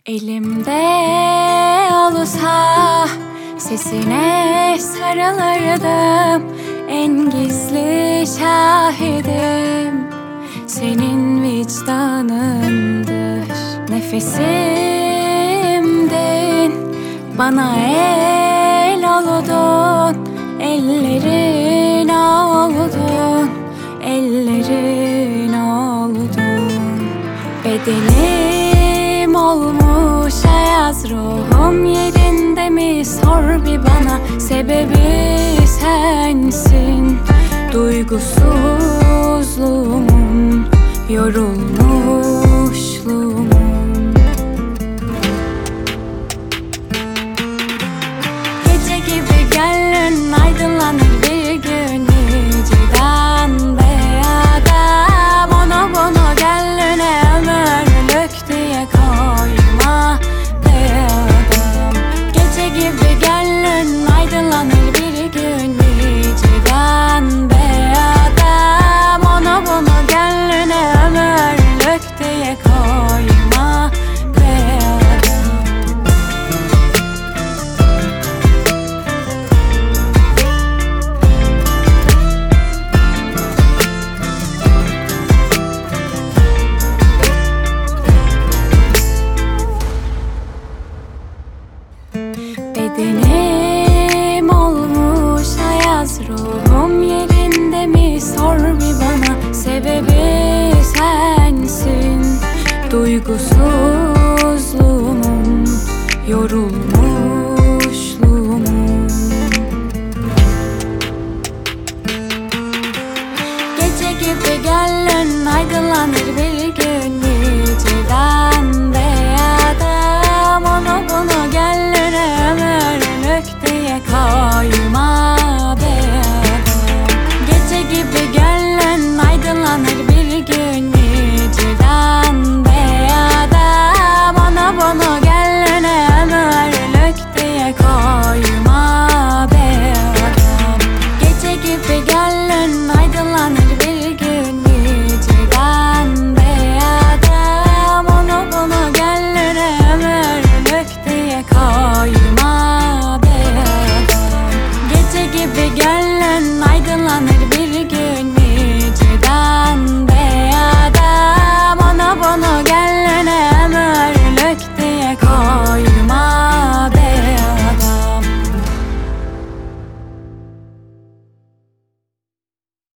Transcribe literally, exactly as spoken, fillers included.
Elimde olsa sesine sarılırdım. En gizli şahidim senin vicdanındır. Nefesimdin, bana el oldun. Ellerin oldun, ellerin oldun. Bedenim olmuş ayaz, ruhum yerinde mi sor bir bana. Sebebi sensin, duygusuzluğumun, yorulmuşluğumun. Gece gibi gönlün aydınlanır bir gün, niciden be adam. Onu bunu gönlüne ömürlük diye koyma be adam. Gece gibi gönlün aydınlanır bir gün, niciden be adam. Onu bunu gönlüne ömürlük diye koyma be adam. Bedenim olmuş ayaz, ruhum yerinde mi sor bir bana. Sebebi sensin, duygusuzluğumun, yorulmuşluğumun.